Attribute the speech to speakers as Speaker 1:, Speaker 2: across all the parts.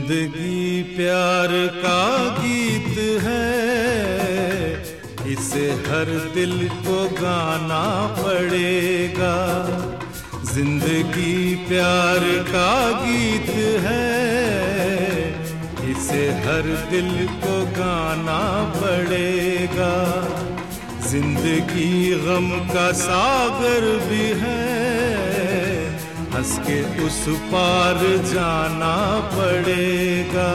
Speaker 1: जिंदगी प्यार का गीत है, इसे हर दिल को गाना पड़ेगा। जिंदगी प्यार का गीत है, इसे हर दिल को गाना पड़ेगा। जिंदगी गम का सागर भी है, हंस के उस पार जाना पड़ेगा।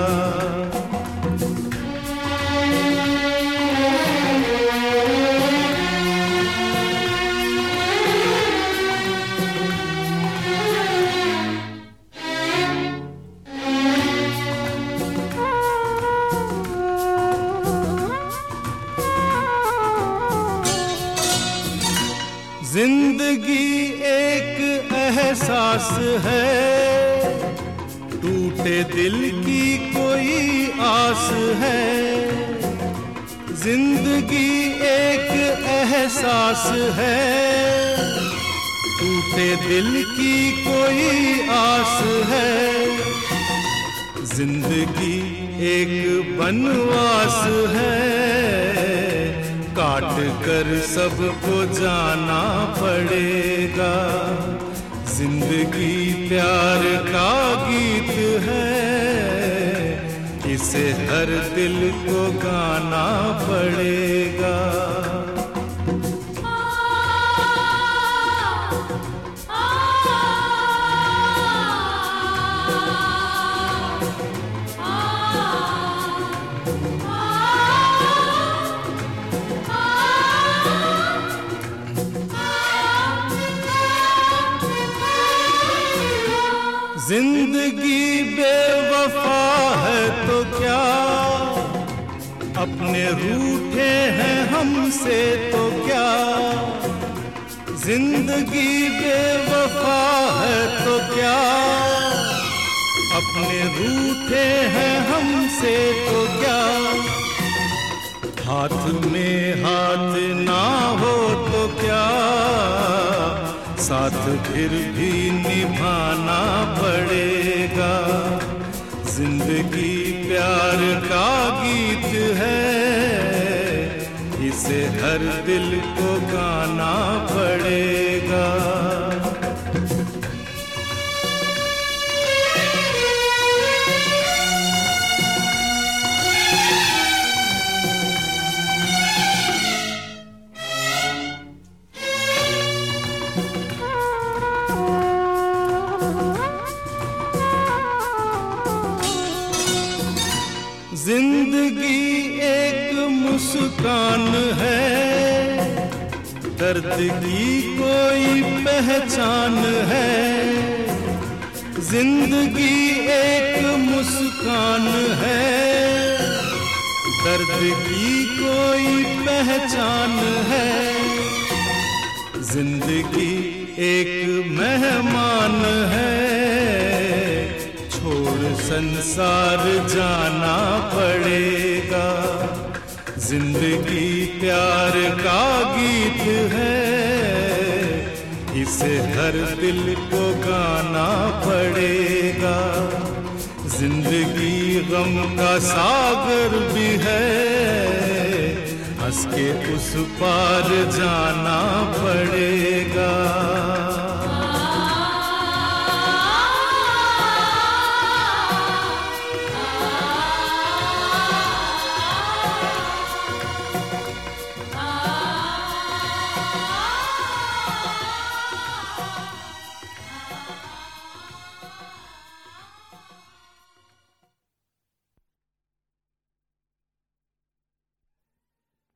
Speaker 1: जिंदगी एक एहसास है, टूटे दिल की कोई आस है। जिंदगी एक एहसास है, टूटे दिल की कोई आस है। जिंदगी एक बनवास है, काट कर सबको जाना पड़ेगा। जिंदगी प्यार का गीत है, इसे हर दिल को गाना पड़ेगा। जिंदगी बेवफा है तो क्या, अपने रूठे हैं हमसे तो क्या। जिंदगी बेवफा है तो क्या, अपने रूठे हैं हमसे तो क्या। हाथ में हाथ ना हो तो क्या, साथ फिर भी निभाना पड़ेगा। जिंदगी प्यार का गीत है, इसे हर दिल को गाना पड़ेगा। जिंदगी एक मुस्कान है, दर्द की कोई पहचान है। जिंदगी एक मुस्कान है, दर्द की कोई पहचान है। जिंदगी एक मेहमान है, छोड़ संसार जाना पड़ेगा। जिंदगी प्यार का गीत है, इसे हर दिल को गाना पड़ेगा। जिंदगी गम का सागर भी है, हंस के उस पार जाना पड़ेगा।